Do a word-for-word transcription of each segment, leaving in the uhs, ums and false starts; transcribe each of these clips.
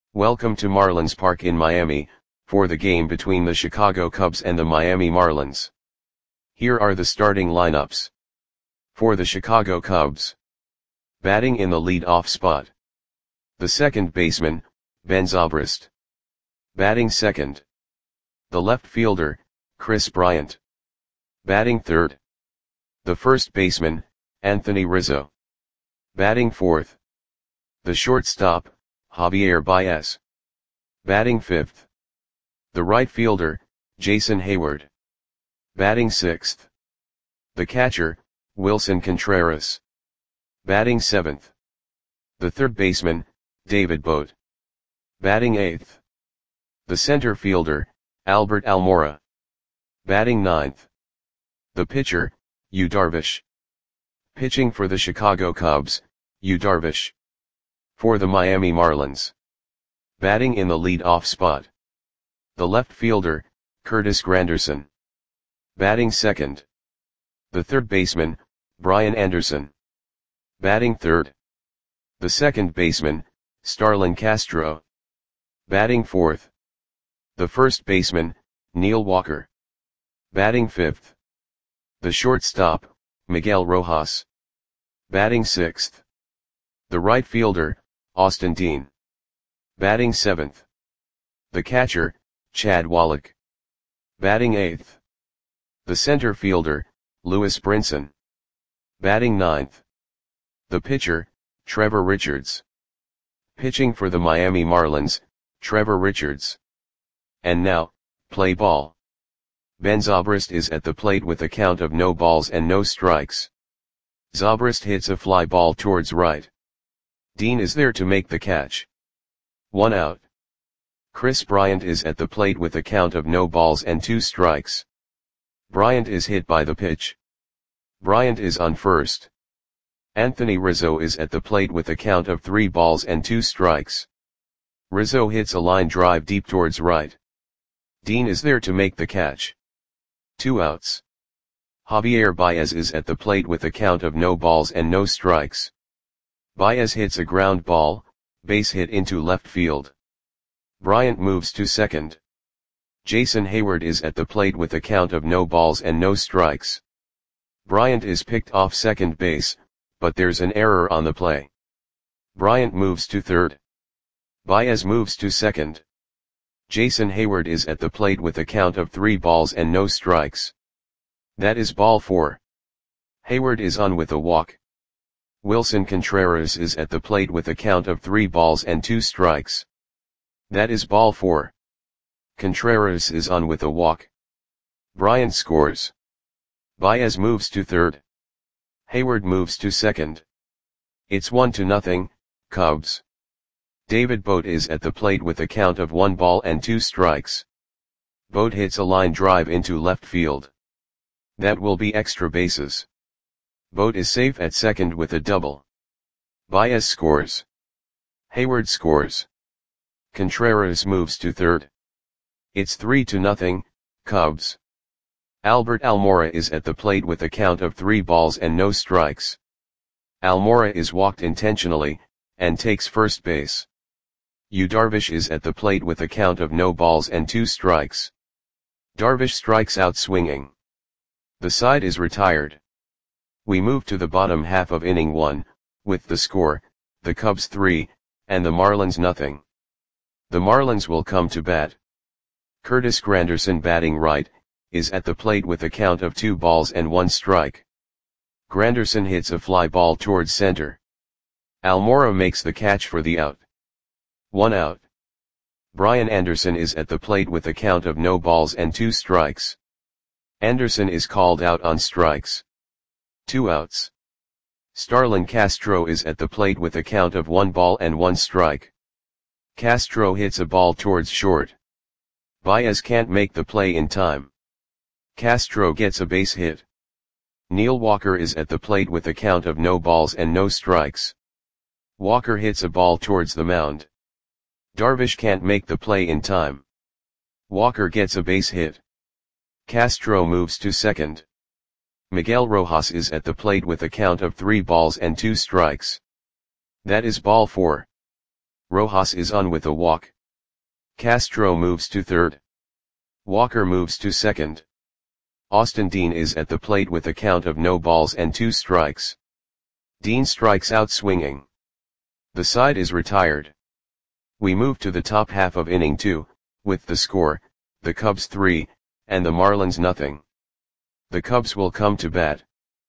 Welcome to Marlins Park in Miami, for the game between the Chicago Cubs and the Miami Marlins. Here are the starting lineups. For the Chicago Cubs. Batting in the lead-off spot. The second baseman, Ben Zobrist. Batting second. The left fielder, Kris Bryant. Batting third. The first baseman, Anthony Rizzo. Batting fourth. The shortstop, Javier Baez. Batting fifth. The right fielder, Jason Heyward. Batting sixth. The catcher, Willson Contreras. Batting seventh. The third baseman, David Bote. Batting eighth. The center fielder, Albert Almora. Batting ninth. The pitcher, Yu Darvish. Pitching for the Chicago Cubs, Yu Darvish. For the Miami Marlins. Batting in the lead-off spot. The left fielder, Curtis Granderson. Batting second. The third baseman, Brian Anderson. Batting third. The second baseman, Starlin Castro. Batting fourth. The first baseman, Neil Walker. Batting fifth. The shortstop, Miguel Rojas. Batting sixth. The right fielder, Austin Dean. Batting seventh. The catcher, Chad Wallach. Batting eighth. The center fielder, Lewis Brinson. Batting ninth. The pitcher, Trevor Richards. Pitching for the Miami Marlins, Trevor Richards. And now, play ball. Ben Zobrist is at the plate with a count of no balls and no strikes. Zobrist hits a fly ball towards right. Dean is there to make the catch. One out. Kris Bryant is at the plate with a count of no balls and two strikes. Bryant is hit by the pitch. Bryant is on first. Anthony Rizzo is at the plate with a count of three balls and two strikes. Rizzo hits a line drive deep towards right. Dean is there to make the catch. Two outs. Javier Baez is at the plate with a count of no balls and no strikes. Baez hits a ground ball, base hit into left field. Bryant moves to second. Jason Heyward is at the plate with a count of no balls and no strikes. Bryant is picked off second base, but there's an error on the play. Bryant moves to third. Baez moves to second. Jason Heyward is at the plate with a count of three balls and no strikes. That is ball four. Heyward is on with a walk. Willson Contreras is at the plate with a count of three balls and two strikes. That is ball four. Contreras is on with a walk. Bryant scores. Baez moves to third. Heyward moves to second. It's one to nothing, Cubs. David Bote is at the plate with a count of one ball and two strikes. Bote hits a line drive into left field. That will be extra bases. Bote is safe at second with a double. Baez scores. Heyward scores. Contreras moves to third. It's three to nothing, Cubs. Albert Almora is at the plate with a count of three balls and no strikes. Almora is walked intentionally, and takes first base. Yu Darvish is at the plate with a count of no balls and two strikes. Darvish strikes out swinging. The side is retired. We move to the bottom half of inning one, with the score, the Cubs three, and the Marlins nothing. The Marlins will come to bat. Curtis Granderson batting right, is at the plate with a count of two balls and one strike. Granderson hits a fly ball towards center. Almora makes the catch for the out. One out. Brian Anderson is at the plate with a count of no balls and two strikes. Anderson is called out on strikes. Two outs. Starlin Castro is at the plate with a count of one ball and one strike. Castro hits a ball towards short. Baez can't make the play in time. Castro gets a base hit. Neil Walker is at the plate with a count of no balls and no strikes. Walker hits a ball towards the mound. Darvish can't make the play in time. Walker gets a base hit. Castro moves to second. Miguel Rojas is at the plate with a count of three balls and two strikes. That is ball four. Rojas is on with a walk. Castro moves to third. Walker moves to second. Austin Dean is at the plate with a count of no balls and two strikes. Dean strikes out swinging. The side is retired. We move to the top half of inning two, with the score, the Cubs three, and the Marlins nothing. The Cubs will come to bat.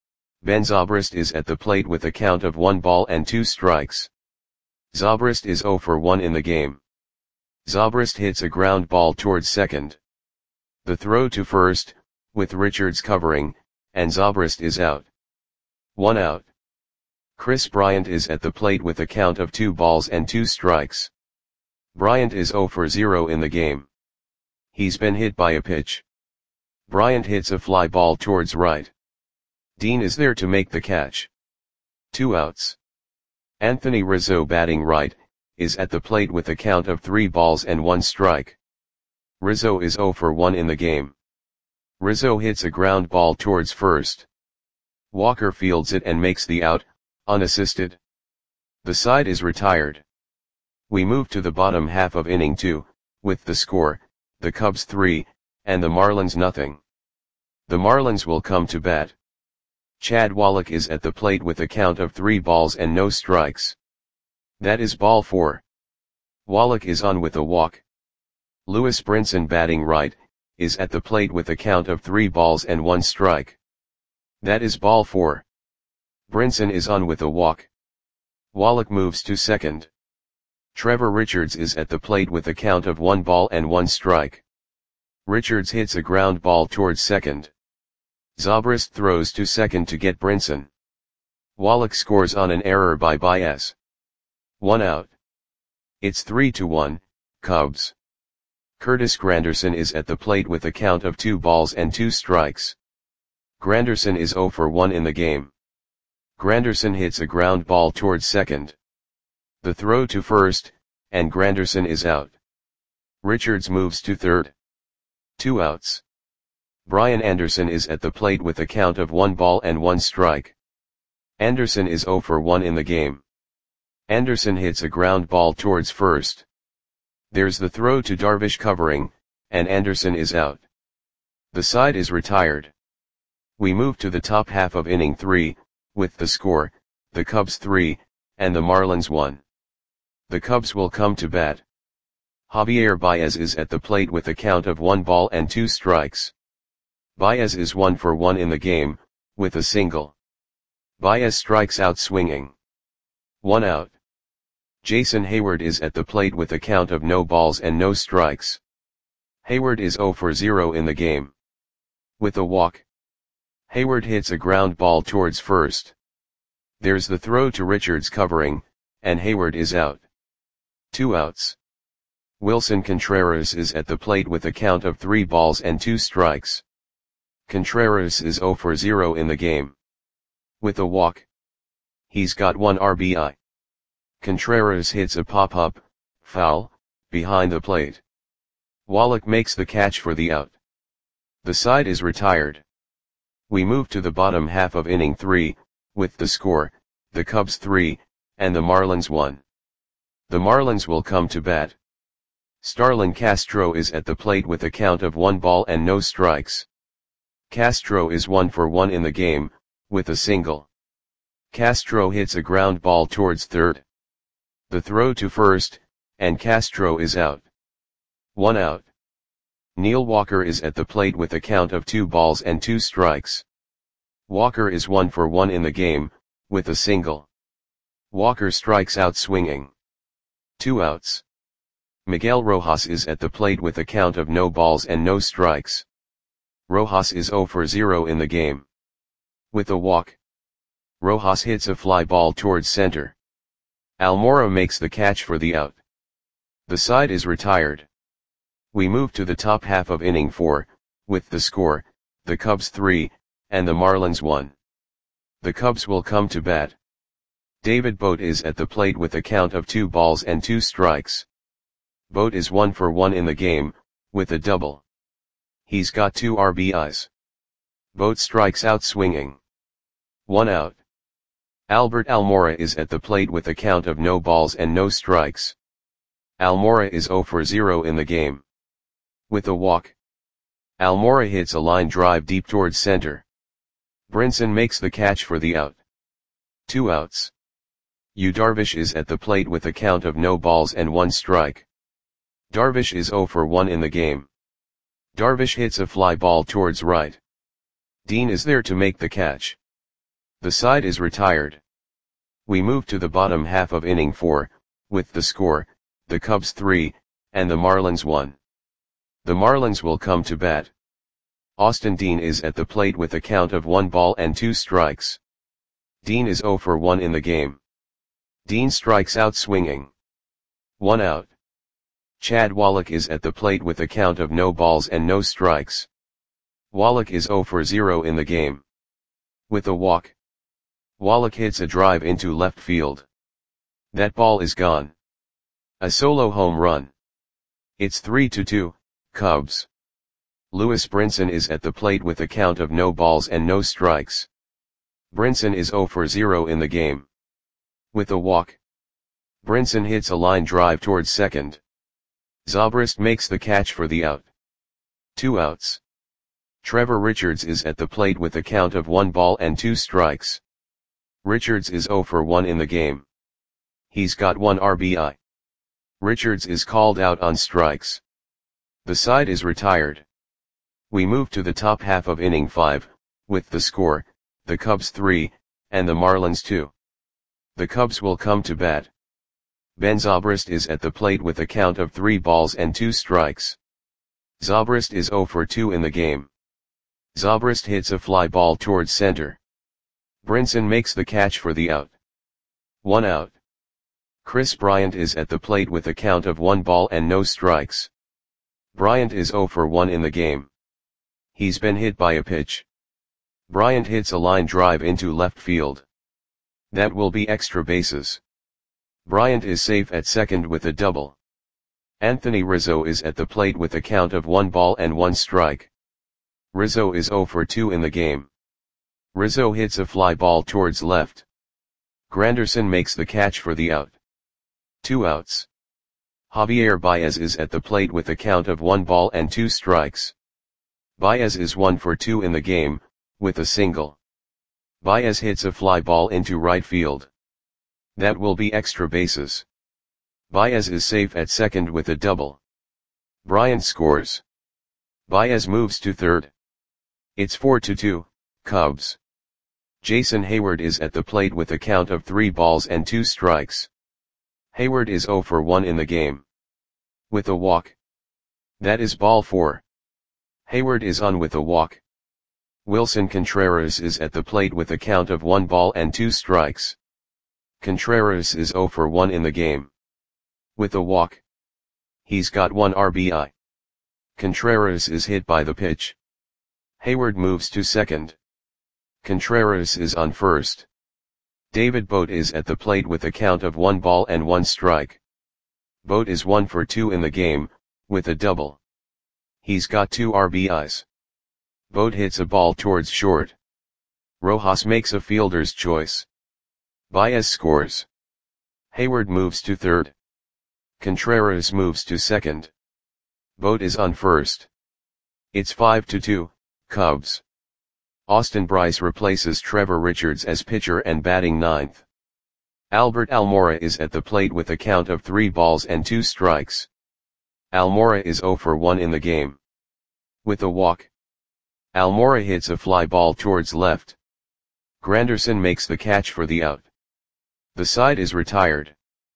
Ben Zobrist is at the plate with a count of one ball and two strikes. Zobrist is zero for one in the game. Zobrist hits a ground ball towards second. The throw to first, with Richards covering, and Zobrist is out. One out. Chris Bryant is at the plate with a count of two balls and two strikes. Bryant is zero for zero in the game. He's been hit by a pitch. Bryant hits a fly ball towards right. Dean is there to make the catch. Two outs. Anthony Rizzo, batting right, is at the plate with a count of three balls and one strike. Rizzo is zero for one in the game. Rizzo hits a ground ball towards first. Walker fields it and makes the out, unassisted. The side is retired. We move to the bottom half of inning two, with the score, the Cubs three, and the Marlins nothing. The Marlins will come to bat. Chad Wallach is at the plate with a count of three balls and no strikes. That is ball four. Wallach is on with a walk. Lewis Brinson, batting right, is at the plate with a count of three balls and one strike. That is ball four. Brinson is on with a walk. Wallach moves to second. Trevor Richards is at the plate with a count of one ball and one strike. Richards hits a ground ball towards second. Zobrist throws to second to get Brinson. Wallach scores on an error by Baez. One out. It's three to one, Cubs. Curtis Granderson is at the plate with a count of two balls and two strikes. Granderson is zero for one in the game. Granderson hits a ground ball towards second. The throw to first, and Granderson is out. Richards moves to third. Two outs. Brian Anderson is at the plate with a count of one ball and one strike. Anderson is zero for one in the game. Anderson hits a ground ball towards first. There's the throw to Darvish covering, and Anderson is out. The side is retired. We move to the top half of inning three, with the score, the Cubs three, and the Marlins one. The Cubs will come to bat. Javier Baez is at the plate with a count of one ball and two strikes. Baez is one for one in the game, with a single. Baez strikes out swinging. One out. Jason Hayward is at the plate with a count of no balls and no strikes. Hayward is zero for zero in the game. With a walk. Hayward hits a ground ball towards first. There's the throw to Richards covering, and Hayward is out. Two outs. Wilson Contreras is at the plate with a count of three balls and two strikes. Contreras is zero for zero in the game. With a walk. He's got one R B I. Contreras hits a pop-up, foul, behind the plate. Wallach makes the catch for the out. The side is retired. We move to the bottom half of inning three, with the score, the Cubs three, and the Marlins one. The Marlins will come to bat. Starlin Castro is at the plate with a count of one ball and no strikes. Castro is one for one in the game, with a single. Castro hits a ground ball towards third. The throw to first, and Castro is out. One out. Neil Walker is at the plate with a count of two balls and two strikes. Walker is one for one in the game, with a single. Walker strikes out swinging. Two outs. Miguel Rojas is at the plate with a count of no balls and no strikes. Rojas is zero for zero in the game. With a walk. Rojas hits a fly ball towards center. Almora makes the catch for the out. The side is retired. We move to the top half of inning four, with the score, the Cubs three, and the Marlins one. The Cubs will come to bat. David Bote is at the plate with a count of two balls and two strikes. Bote is one for one in the game, with a double. He's got two R B Is. Bote strikes out swinging. One out. Albert Almora is at the plate with a count of no balls and no strikes. Almora is zero for zero in the game. With a walk, Almora hits a line drive deep towards center. Brinson makes the catch for the out. Two outs. Yu Darvish is at the plate with a count of no balls and one strike. Darvish is zero for one in the game. Darvish hits a fly ball towards right. Dean is there to make the catch. The side is retired. We move to the bottom half of inning four, with the score, the Cubs three, and the Marlins one. The Marlins will come to bat. Austin Dean is at the plate with a count of one ball and two strikes. Dean is zero for one in the game. Dean strikes out swinging. One out. Chad Wallach is at the plate with a count of no balls and no strikes. Wallach is zero for zero in the game. With a walk, Wallach hits a drive into left field. That ball is gone. A solo home run. It's three to two, Cubs. Lewis Brinson is at the plate with a count of no balls and no strikes. Brinson is zero for zero in the game. With a walk, Brinson hits a line drive towards second. Zobrist makes the catch for the out. Two outs. Trevor Richards is at the plate with a count of one ball and two strikes. Richards is zero for one in the game. He's got one R B I. Richards is called out on strikes. The side is retired. We move to the top half of inning five, with the score, the Cubs three, and the Marlins two. The Cubs will come to bat. Ben Zobrist is at the plate with a count of three balls and two strikes. Zobrist is zero for two in the game. Zobrist hits a fly ball towards center. Brinson makes the catch for the out. One out. Chris Bryant is at the plate with a count of one ball and no strikes. Bryant is zero for one in the game. He's been hit by a pitch. Bryant hits a line drive into left field. That will be extra bases. Bryant is safe at second with a double. Anthony Rizzo is at the plate with a count of one ball and one strike. Rizzo is zero for two in the game. Rizzo hits a fly ball towards left. Granderson makes the catch for the out. Two outs. Javier Baez is at the plate with a count of one ball and two strikes. Baez is one for two in the game, with a single. Baez hits a fly ball into right field. That will be extra bases. Baez is safe at second with a double. Bryant scores. Baez moves to third. It's four to two, Cubs. Jason Hayward is at the plate with a count of three balls and two strikes. Hayward is zero for one in the game. With a walk. That is ball four. Hayward is on with a walk. Wilson Contreras is at the plate with a count of one ball and two strikes. Contreras is zero for one in the game. With a walk. He's got one R B I. Contreras is hit by the pitch. Hayward moves to second. Contreras is on first. David Bote is at the plate with a count of one ball and one strike. Bote is one for two in the game, with a double. He's got two R B Is. Bote hits a ball towards short. Rojas makes a fielder's choice. Baez scores. Hayward moves to third. Contreras moves to second. Bote is on first. It's five to two, Cubs. Austin Bryce replaces Trevor Richards as pitcher and batting ninth. Albert Almora is at the plate with a count of three balls and two strikes. Almora is zero for one in the game. With a walk. Almora hits a fly ball towards left. Granderson makes the catch for the out. The side is retired.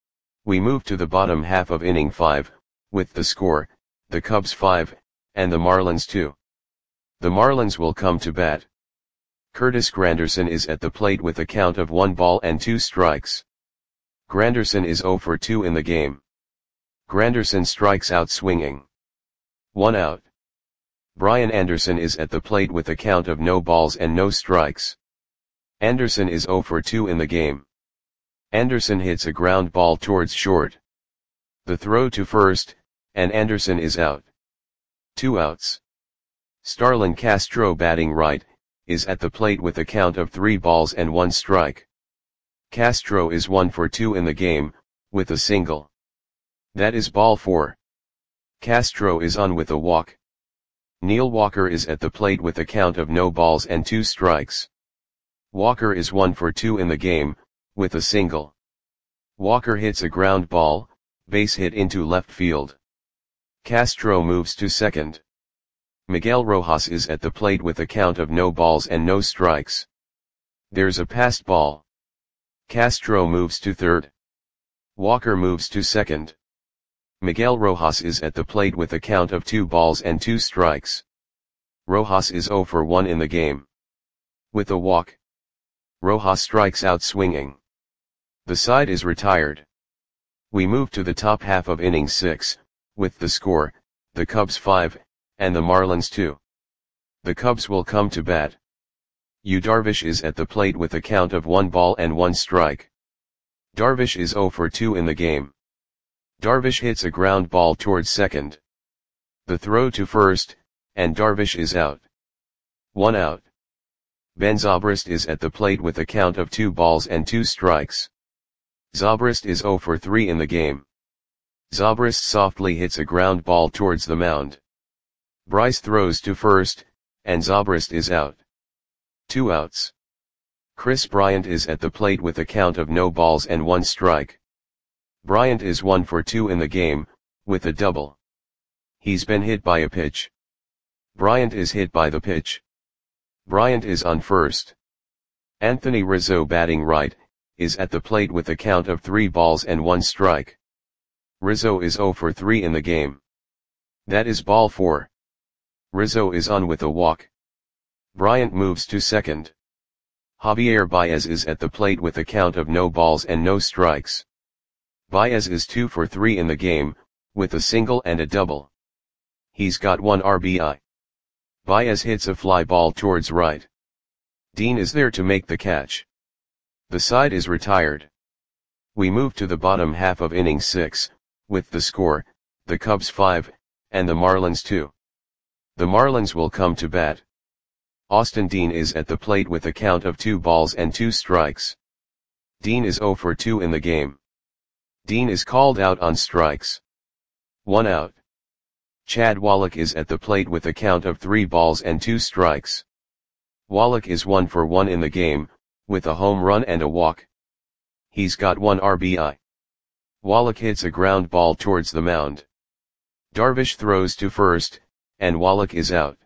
We move to the bottom half of inning five, with the score, the Cubs five, and the Marlins two. The Marlins will come to bat. Curtis Granderson is at the plate with a count of one ball and two strikes. Granderson is zero for two in the game. Granderson strikes out swinging. One out. Brian Anderson is at the plate with a count of no balls and no strikes. Anderson is zero for two in the game. Anderson hits a ground ball towards short. The throw to first, and Anderson is out. Two outs. Starlin Castro, batting right, is at the plate with a count of three balls and one strike. Castro is one for two in the game, with a single. That is ball four. Castro is on with a walk. Neil Walker is at the plate with a count of no balls and two strikes. Walker is one for two in the game, with a single. Walker hits a ground ball, base hit into left field. Castro moves to second. Miguel Rojas is at the plate with a count of no balls and no strikes. There's a passed ball. Castro moves to third. Walker moves to second. Miguel Rojas is at the plate with a count of two balls and two strikes. Rojas is zero for one in the game. With a walk, Rojas strikes out swinging. The side is retired. We move to the top half of inning six, with the score, the Cubs five, and the Marlins two. The Cubs will come to bat. Yu Darvish is at the plate with a count of one ball and one strike. Darvish is zero for two in the game. Darvish hits a ground ball towards second. The throw to first, and Darvish is out. One out. Ben Zobrist is at the plate with a count of two balls and two strikes. Zobrist is zero for three in the game. Zobrist softly hits a ground ball towards the mound. Bryce throws to first, and Zobrist is out. Two outs. Chris Bryant is at the plate with a count of no balls and one strike. Bryant is one for two in the game, with a double. He's been hit by a pitch. Bryant is hit by the pitch. Bryant is on first. Anthony Rizzo, batting right, is at the plate with a count of three balls and one strike. Rizzo is zero for three in the game. That is ball four. Rizzo is on with a walk. Bryant moves to second. Javier Baez is at the plate with a count of no balls and no strikes. Baez is two for three in the game, with a single and a double. He's got one R B I. Baez hits a fly ball towards right. Dean is there to make the catch. The side is retired. We move to the bottom half of inning six, with the score, the Cubs five, and the Marlins two. The Marlins will come to bat. Austin Dean is at the plate with a count of two balls and two strikes. Dean is zero for two in the game. Dean is called out on strikes. One out. Chad Wallach is at the plate with a count of three balls and two strikes. Wallach is one for one in the game, with a home run and a walk. He's got one R B I. Wallach hits a ground ball towards the mound. Darvish throws to first, and Wallach is out.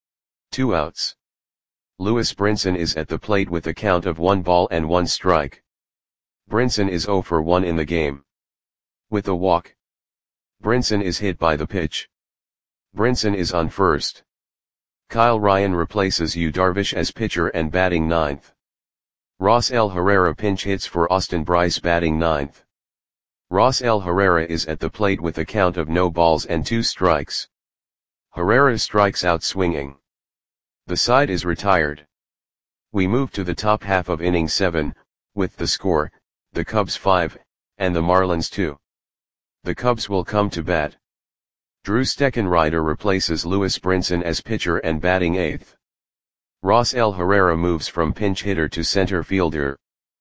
Two outs. Lewis Brinson is at the plate with a count of one ball and one strike. Brinson is zero for one in the game. With a walk, Brinson is hit by the pitch. Brinson is on first. Kyle Ryan replaces Yu Darvish as pitcher and batting ninth. Ross L. Herrera pinch hits for Austin Bryce, batting ninth. Ross L. Herrera is at the plate with a count of no balls and two strikes. Herrera strikes out swinging. The side is retired. We move to the top half of inning seven, with the score, the Cubs five, and the Marlins two. The Cubs will come to bat. Drew Steckenrider replaces Lewis Brinson as pitcher and batting eighth. Ross L. Herrera moves from pinch hitter to center fielder.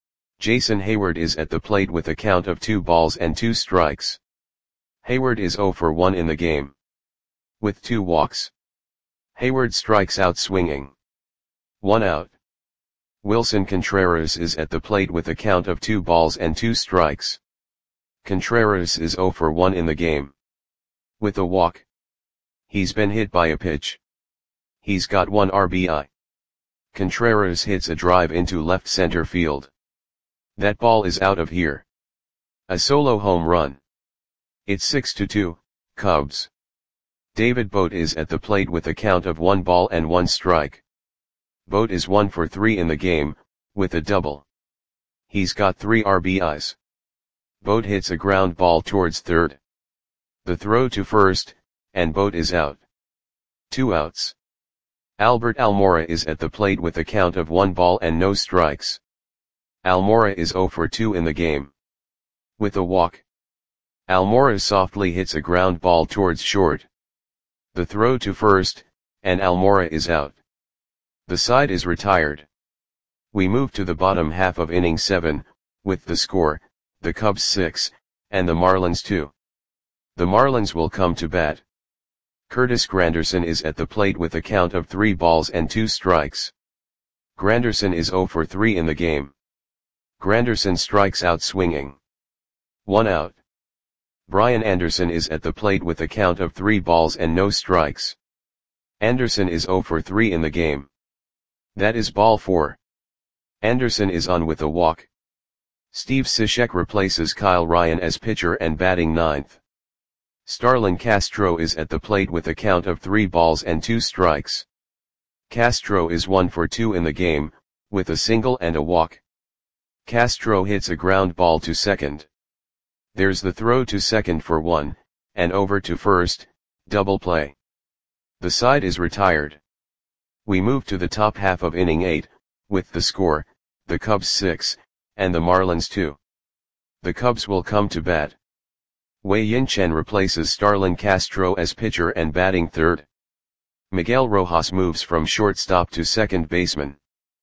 Jason Hayward is at the plate with a count of two balls and two strikes. Hayward is zero for one in the game. With two walks, Hayward strikes out swinging. One out. Wilson Contreras is at the plate with a count of two balls and two strikes. Contreras is zero for one in the game. With a walk, he's been hit by a pitch. He's got one R B I. Contreras hits a drive into left center field. That ball is out of here. A solo home run. It's six to two, Cubs. David Bote is at the plate with a count of one ball and one strike. Bote is one for three in the game, with a double. He's got three R B Is. Bote hits a ground ball towards third. The throw to first, and Bote is out. Two outs. Albert Almora is at the plate with a count of one ball and no strikes. Almora is zero for two in the game. With a walk, Almora softly hits a ground ball towards short. The throw to first, and Almora is out. The side is retired. We move to the bottom half of inning seven, with the score, the Cubs six, and the Marlins two. The Marlins will come to bat. Curtis Granderson is at the plate with a count of three balls and two strikes. Granderson is zero for three in the game. Granderson strikes out swinging. One out. Brian Anderson is at the plate with a count of three balls and no strikes. Anderson is zero for three in the game. That is ball four. Anderson is on with a walk. Steve Cishek replaces Kyle Ryan as pitcher and batting ninth. Starlin Castro is at the plate with a count of three balls and two strikes. Castro is one for two in the game, with a single and a walk. Castro hits a ground ball to second. There's the throw to second for one, and over to first, double play. The side is retired. We move to the top half of inning eight, with the score, the Cubs six, and the Marlins two. The Cubs will come to bat. Wei-Yin Chen replaces Starlin Castro as pitcher and batting third. Miguel Rojas moves from shortstop to second baseman.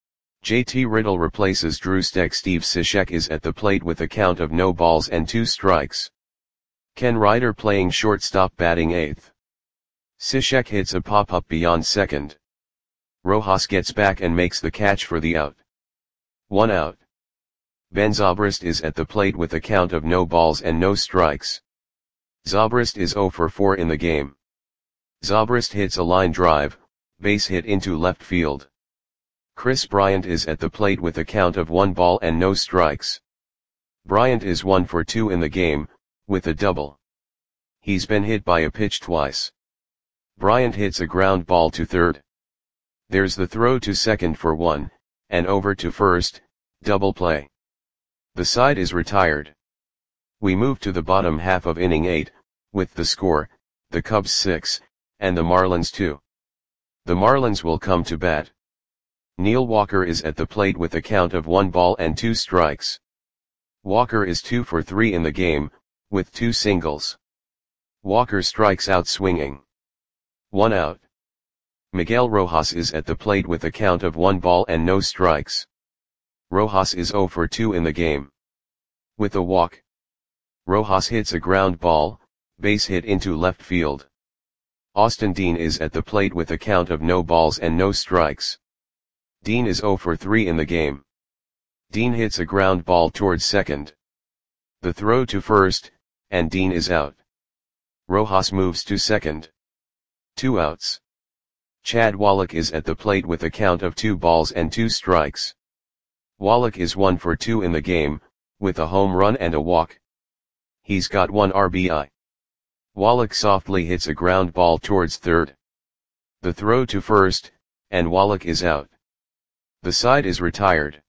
J T Riddle replaces Drew Steck. Steve Cishek is at the plate with a count of no balls and two strikes. Ken Ryder playing shortstop, batting eighth. Cishek hits a pop-up beyond second. Rojas gets back and makes the catch for the out. One out. Ben Zobrist is at the plate with a count of no balls and no strikes. Zobrist is zero for four in the game. Zobrist hits a line drive, base hit into left field. Chris Bryant is at the plate with a count of one ball and no strikes. Bryant is one for two in the game, with a double. He's been hit by a pitch twice. Bryant hits a ground ball to third. There's the throw to second for one, and over to first, double play. The side is retired. We move to the bottom half of inning eight, with the score, the Cubs six, and the Marlins two. The Marlins will come to bat. Neil Walker is at the plate with a count of one ball and two strikes. Walker is two for three in the game, with two singles. Walker strikes out swinging. One out. Miguel Rojas is at the plate with a count of one ball and no strikes. Rojas is zero for two in the game. With a walk. Rojas hits a ground ball, base hit into left field. Austin Dean is at the plate with a count of no balls and no strikes. Dean is zero for three in the game. Dean hits a ground ball towards second. The throw to first, and Dean is out. Rojas moves to second. Two outs. Chad Wallach is at the plate with a count of two balls and two strikes. Wallach is one for two in the game, with a home run and a walk. He's got one R B I. Wallach softly hits a ground ball towards third. The throw to first, and Wallach is out. The side is retired.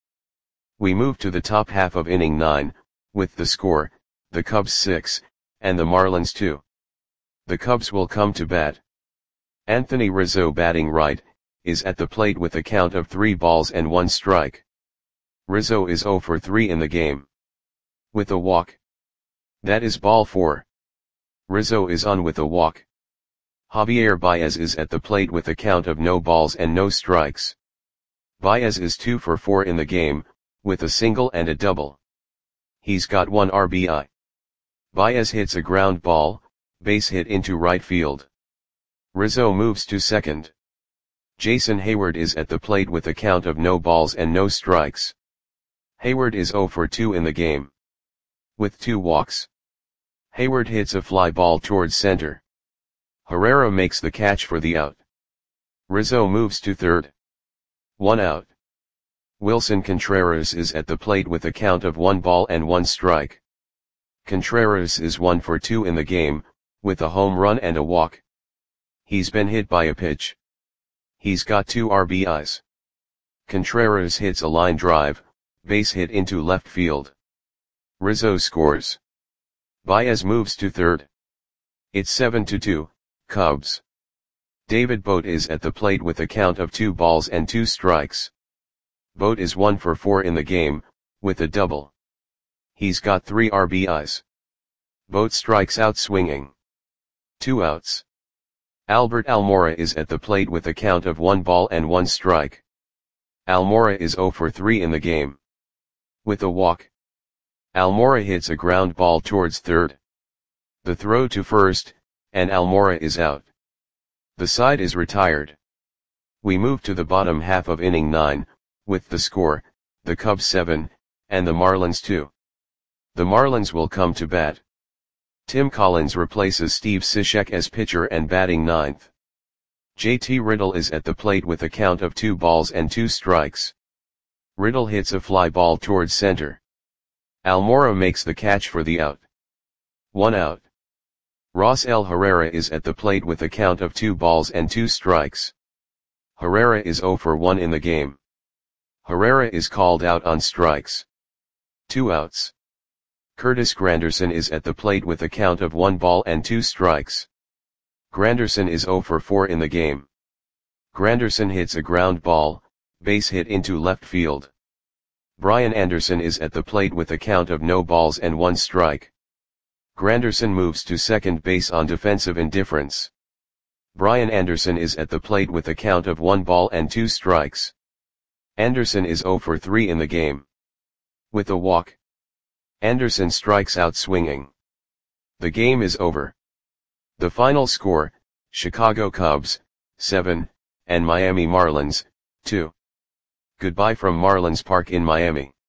We move to the top half of inning nine, with the score, the Cubs six, and the Marlins two. The Cubs will come to bat. Anthony Rizzo, batting right, is at the plate with a count of three balls and one strike. Rizzo is zero for three in the game. With a walk. That is ball four. Rizzo is on with a walk. Javier Baez is at the plate with a count of no balls and no strikes. Baez is two for four in the game, with a single and a double. He's got one R B I. Baez hits a ground ball, base hit into right field. Rizzo moves to second. Jason Hayward is at the plate with a count of no balls and no strikes. Hayward is zero for two in the game. With two walks. Hayward hits a fly ball towards center. Herrera makes the catch for the out. Rizzo moves to third. One out. Wilson Contreras is at the plate with a count of one ball and one strike. Contreras is one for two in the game, with a home run and a walk. He's been hit by a pitch. He's got two R B Is. Contreras hits a line drive, base hit into left field. Rizzo scores. Baez moves to third. It's seven to two, Cubs. David Bote is at the plate with a count of two balls and two strikes. Bote is one for four in the game, with a double. He's got three R B Is. Bote strikes out swinging. Two outs. Albert Almora is at the plate with a count of one ball and one strike. Almora is zero for three in the game. With a walk. Almora hits a ground ball towards third. The throw to first, and Almora is out. The side is retired. We move to the bottom half of inning nine, with the score, the Cubs seven, and the Marlins two. The Marlins will come to bat. Tim Collins replaces Steve Cishek as pitcher and batting ninth. J T Riddle is at the plate with a count of two balls and two strikes. Riddle hits a fly ball towards center. Almora makes the catch for the out. One out. Rosell Herrera is at the plate with a count of two balls and two strikes. Herrera is zero for one in the game. Herrera is called out on strikes. Two outs. Curtis Granderson is at the plate with a count of one ball and two strikes. Granderson is zero for four in the game. Granderson hits a ground ball, base hit into left field. Brian Anderson is at the plate with a count of no balls and one strike. Granderson moves to second base on defensive indifference. Brian Anderson is at the plate with a count of one ball and two strikes. Anderson is zero for three in the game. With a walk, Anderson strikes out swinging. The game is over. The final score, Chicago Cubs, seven, and Miami Marlins, two. Goodbye from Marlins Park in Miami.